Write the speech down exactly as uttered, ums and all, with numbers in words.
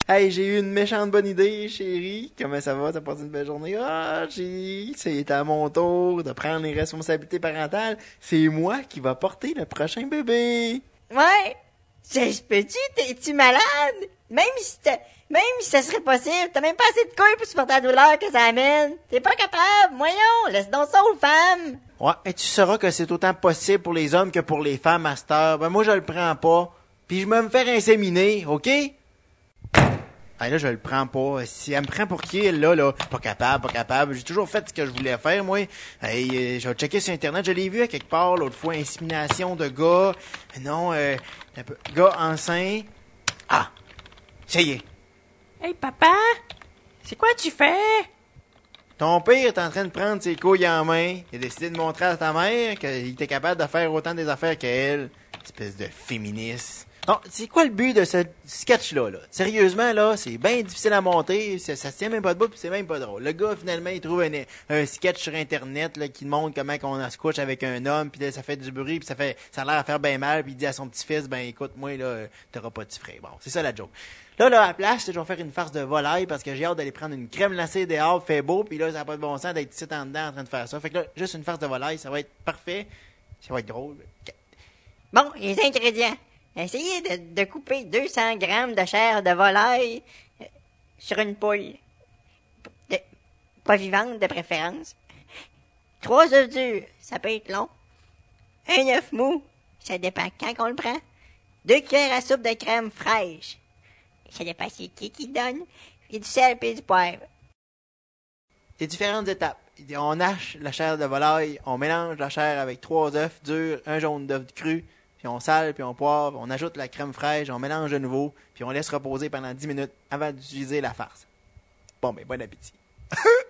Hey, j'ai eu une méchante bonne idée, chérie. Comment ça va? T'as passé une belle journée? Ah, chérie, c'est à mon tour de prendre les responsabilités parentales. C'est moi qui va porter le prochain bébé. Ouais. Ça se peut-tu? T'es-tu malade? Même si t'as, même si ça serait possible, t'as même pas assez de couilles pour supporter la douleur que ça amène. T'es pas capable. Voyons, laisse donc ça aux femmes. Ouais, et tu sauras que c'est autant possible pour les hommes que pour les femmes à cette heure. Ben moi, je le prends pas. Puis je vais me faire inséminer, OK? Ah là, je le prends pas. Si elle me prend pour qui, elle, là, là? Pas capable, pas capable. J'ai toujours fait ce que je voulais faire, moi. Hey, euh, je vais checker sur Internet. Je l'ai vu à quelque part l'autre fois. Insémination de gars. Non, euh, un peu. Gars enceint. Ah! Ça y est. Hey, papa! C'est quoi tu fais? Ton père est en train de prendre ses couilles en main. Il a décidé de montrer à ta mère qu'il était capable de faire autant des affaires qu'elle. Espèce de féministe. Non, c'est quoi le but de ce sketch-là, là? Sérieusement, là, c'est bien difficile à monter, ça, ça se tient même pas debout, puis c'est même pas drôle. Le gars, finalement, il trouve un, un sketch sur Internet, là, qui montre comment on se couche avec un homme, puis là, ça fait du bruit, puis ça fait, ça a l'air à faire bien mal, puis il dit à son petit-fils, ben, écoute, moi, là, t'auras pas de petit frère. Bon, c'est ça la joke. Là, là, à la place, je vais faire une farce de volaille, parce que j'ai hâte d'aller prendre une crème glacée dehors, fait beau, puis là, ça n'a pas de bon sens d'être ici en dedans en train de faire ça. Fait que là, juste une farce de volaille, ça va être parfait, ça va être drôle. Bon, les ingrédients. Essayez de, de couper deux cents grammes de chair de volaille euh, sur une poule. De, pas vivante, de préférence. Trois œufs durs, ça peut être long. Un œuf mou, ça dépend quand on le prend. Deux cuillères à soupe de crème fraîche. Ça dépend c'est qui qui donne. Et du sel et du poivre. Il y a différentes étapes. On hache la chair de volaille, on mélange la chair avec trois œufs durs, un jaune d'œuf cru, puis on sale, puis on poivre, on ajoute la crème fraîche, on mélange de nouveau, puis on laisse reposer pendant dix minutes avant d'utiliser la farce. Bon, ben, bon appétit.